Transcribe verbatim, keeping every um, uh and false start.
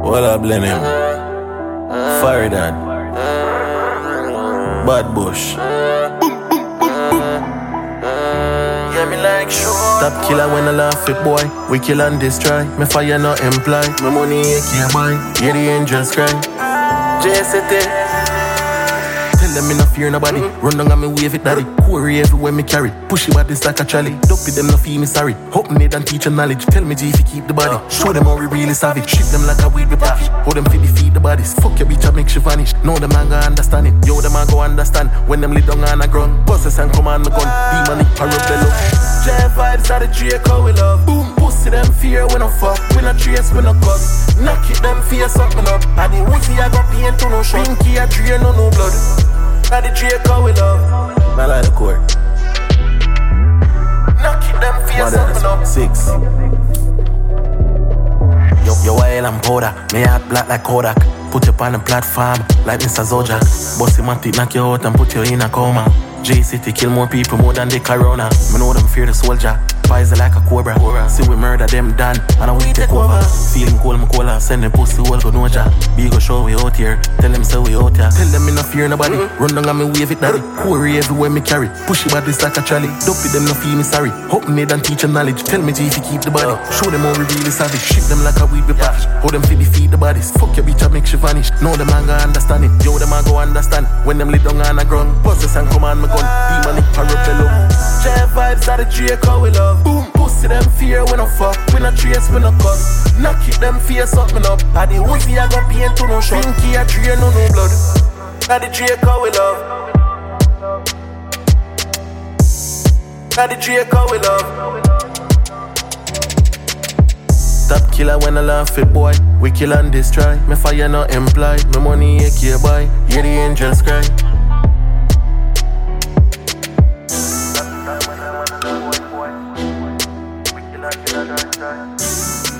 What I blame him? Faridan, Bad Bush. Yeah, me like sure. Stop killer when I laugh it, boy. We kill and destroy. Me fire not imply. My money you can't buy. Yeah, the angels cry. J C T. Tell them me no fear nobody. Run down and me wave it, daddy. Quarry everywhere me carry. Push it bodies like a trolley. Dopey them no feel me sorry. Hope me and teach your knowledge. Tell me G if you keep the body. Show them how we really savage. Ship them like a weed with package. Hold them feed feed the bodies. Fuck your bitch, I make she vanish. Know them man go understand it. Yo, them man go understand. When them lay down on the ground. Bosses and command me gun. Demonic parrot bellow. J vibes are the Draco we love. Boom, pussy them fear when I fuck. We no trace, we no cuss. Knock it them fear something up. And the Uzi I got pain to no shot. Pinky I drain no no blood. Now the Draco we love. I like the court. Knock it them fear something up. Six. Yo, yo, oil and powder. Me heart black like Kodak. Put you on the platform like Mister Zojak. Bossy Matic knock you out and put you in a coma. J-City kill more people more than the corona. Me know them fear the soldier. Poison like a cobra. See we murder them done and we take over. Feeling cold, me cola. Send them pussy all go no ja. Be go show we out here. Tell them say we out here. Tell them me no fear nobody. Mm-hmm. Run down and me wave it daddy. Quarry everywhere me carry. Push it bodies like a trolley. Dopey them no feel me sorry. Hope me and teach your knowledge. Tell me G if you keep the body. Show them how we really savage. Ship them like a weed with package. Hold them feed feed the bodies. Fuck your bitch I make she vanish. Know them man go understand it. Yo them man go understand. When them lay down on the ground. Bosses and command me gun. Demonic parapello. J vibes are the Draco we love. Boom, pussy them fear when I fuck. We no trace, we no cuss. Knock it them fear something up. And the Uzi I got pain to no shot. Pinky I drain no no blood. Now the Draco we love. Now the Draco we love. Stop killer when I laugh it, boy. We kill and destroy. Me fire not imply. My money you can't buy. Hear the angels cry. We kill and destroy.